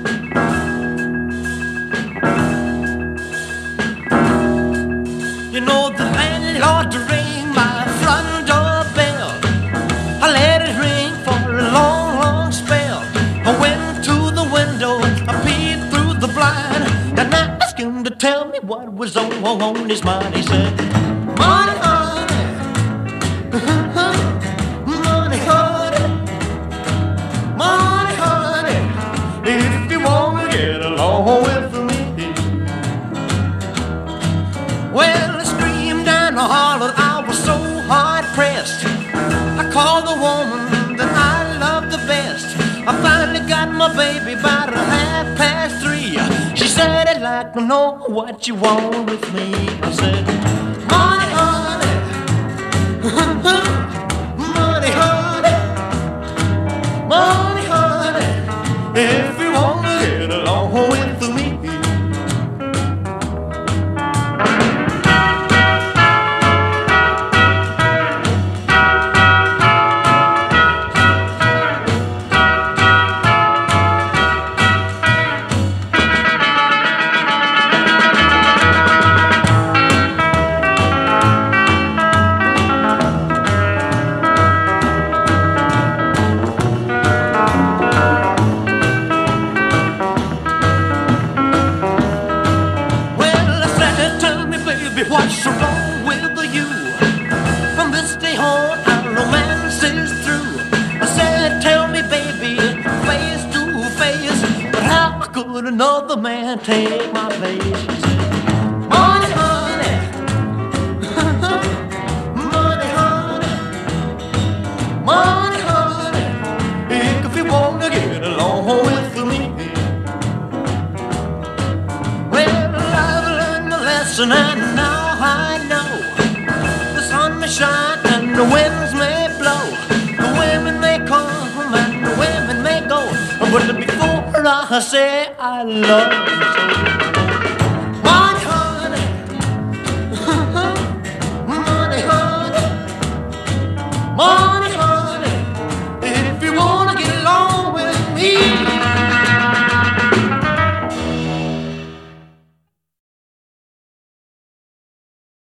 You know the landlord rang my front door bell. I let it ring for a long, long spell. I went to the window, I peeked through the blind, and I asked him to tell me what was on his mind. He said, "Money, honey, money, honey, money, honey, if you wanna get along with me." Well, I screamed and I hollered, I was so hard pressed. I called the woman that I love the best. I finally got my baby about 3:30. She said, "I'd like to know what you want with me." I said, "Money, honey, money, honey, money, honey, if you want to get along with me." What's wrong with you? From this day on, our romance is through. I said, "Tell me, baby, face to face, but how could another man take my place?" She said, "Money, honey, money, honey, money, honey, if you wanna get along with me." Well, I've learned the lesson, and now I know the sun may shine and the winds may blow, the women may come and the women may go, but before I say I love you so.